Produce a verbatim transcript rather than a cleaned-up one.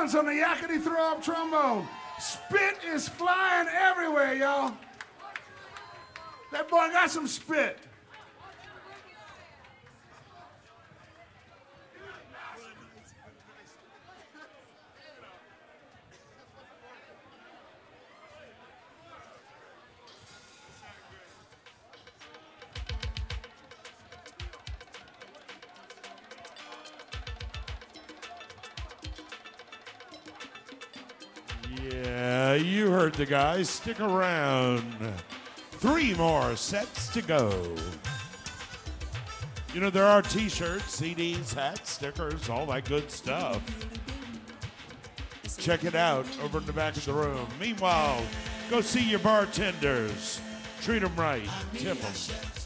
Collins on the yakety throw-up trombone. Spit is flying everywhere, y'all. That boy got some spit. Yeah, you heard the guys. Stick around. Three more sets to go. You know, there are t-shirts, C Ds, hats, stickers, all that good stuff. Check it out over in the back of the room. Meanwhile, go see your bartenders. Treat them right. Tip them.